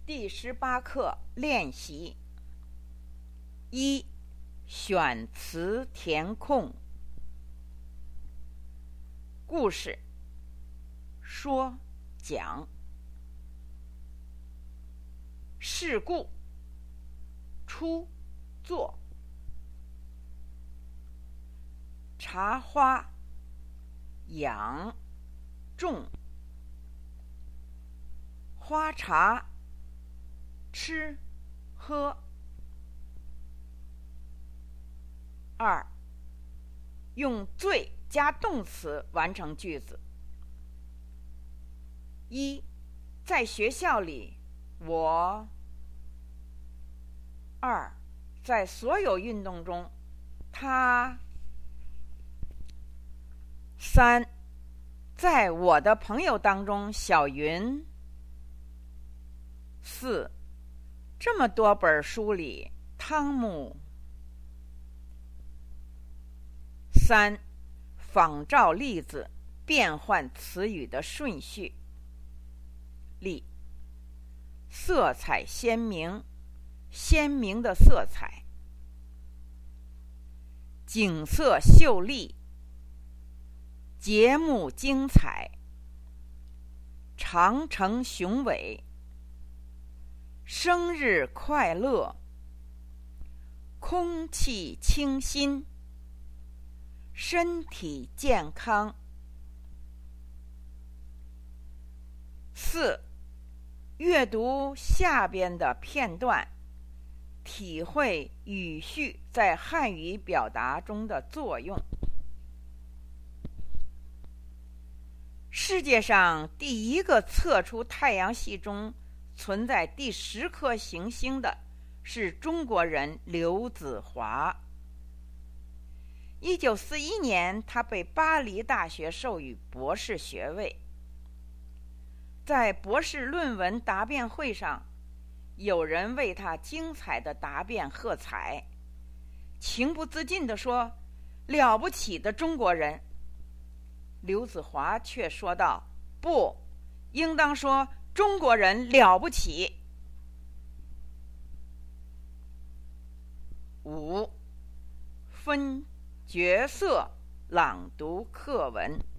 第18课练习1. 选词填空。故事说讲。事故出作。茶花养种。花茶吃喝。2. 用最加动词完成句子。1. 在学校里，我。2. 在所有运动中，他。3. 在我的朋友当中，小云。4. 这么多本书里，汤姆。3. 仿照例子，变换词语的顺序。例：色彩鲜明，鲜明的色彩；景色秀丽，节目精彩；长城雄伟，生日快乐；空气清新，身体健康。4. 阅读下边的片段，体会语序在汉语表达中的作用。世界上第一个测出太阳系中存在第10颗行星的是中国人刘子华。1941年，他被巴黎大学授予博士学位。在博士论文答辩会上，有人为他精彩的答辩喝彩，情不自禁地说：“了不起的中国人。”刘子华却说道：“不，应当说中国人了不起。”5. 分角色朗读课文。